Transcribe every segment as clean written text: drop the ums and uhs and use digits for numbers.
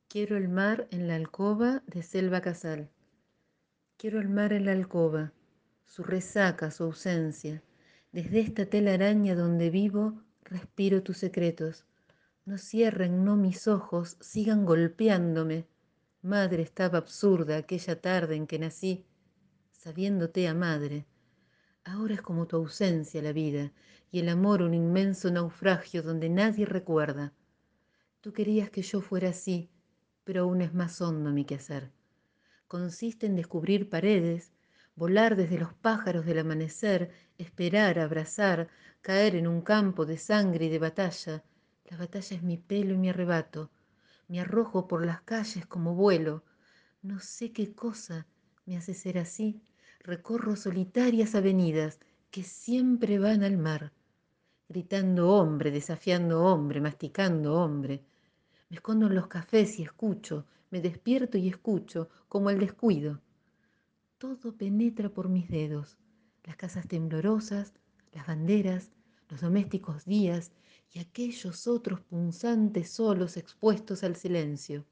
Quiero el mar en la alcoba de Selva Casal. Quiero el mar en la alcoba, su resaca, su ausencia. Desde esta telaraña donde vivo, respiro tus secretos. No cierren, no mis ojos, sigan golpeándome. Madre estaba absurda aquella tarde en que nací, sabiéndote a madre. Ahora es como tu ausencia la vida, y el amor un inmenso naufragio donde nadie recuerda. Tú querías que yo fuera así, pero aún es más hondo mi quehacer. Consiste en descubrir paredes, volar desde los pájaros del amanecer, esperar, abrazar, caer en un campo de sangre y de batalla. La batalla es mi pelo y mi arrebato. Me arrojo por las calles como vuelo. No sé qué cosa me hace ser así. Recorro solitarias avenidas que siempre van al mar, gritando hombre, desafiando hombre, masticando hombre. Me escondo en los cafés y escucho, me despierto y escucho, como el descuido. Todo penetra por mis dedos, las casas temblorosas, las banderas, los domésticos días y aquellos otros punzantes solos expuestos al silencio,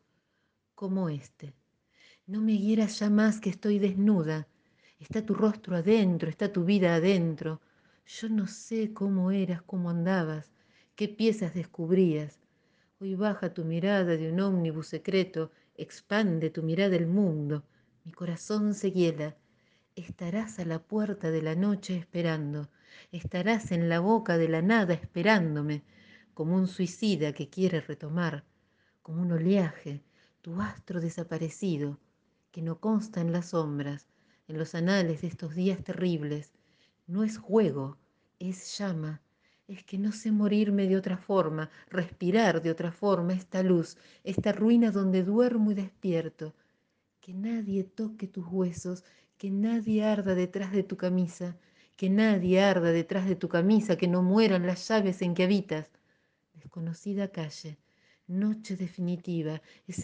como este. No me hieras ya más que estoy desnuda. Está tu rostro adentro, está tu vida adentro. Yo no sé cómo eras, cómo andabas, qué piezas descubrías. Hoy baja tu mirada de un ómnibus secreto, expande tu mirada el mundo. Mi corazón se hiela. Estarás a la puerta de la noche esperando. Estarás en la boca de la nada esperándome, como un suicida que quiere retomar, como un oleaje, tu astro desaparecido, que no consta en las sombras, en los anales de estos días terribles. No es juego, es llama. Es que no sé morirme de otra forma, respirar de otra forma esta luz, esta ruina donde duermo y despierto. Que nadie toque tus huesos, que nadie arda detrás de tu camisa, que nadie arda detrás de tu camisa, que no mueran las llaves en que habitas. Desconocida calle, noche definitiva,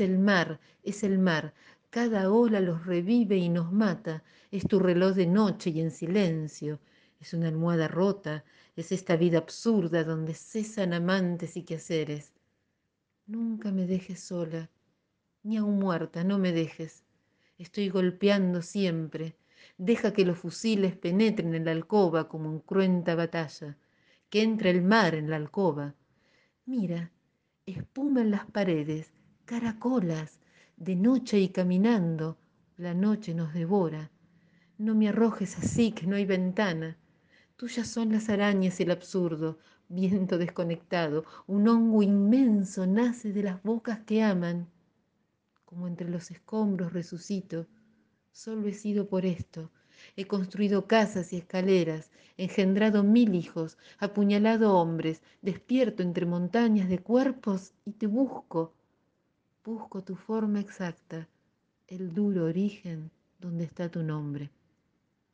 es el mar, cada ola los revive y nos mata, es tu reloj de noche y en silencio, es una almohada rota, es esta vida absurda donde cesan amantes y quehaceres. Nunca me dejes sola, ni aun muerta, no me dejes. Estoy golpeando siempre. Deja que los fusiles penetren en la alcoba como en cruenta batalla. Que entre el mar en la alcoba. Mira, espuma en las paredes, caracolas, de noche y caminando. La noche nos devora. No me arrojes así que no hay ventana. Tuyas son las arañas y el absurdo, viento desconectado. Un hongo inmenso nace de las bocas que aman. Como entre los escombros resucito. Solo he sido por esto. He construido casas y escaleras, engendrado 1000 hijos, apuñalado hombres, despierto entre montañas de cuerpos y te busco. Busco tu forma exacta, el duro origen donde está tu nombre.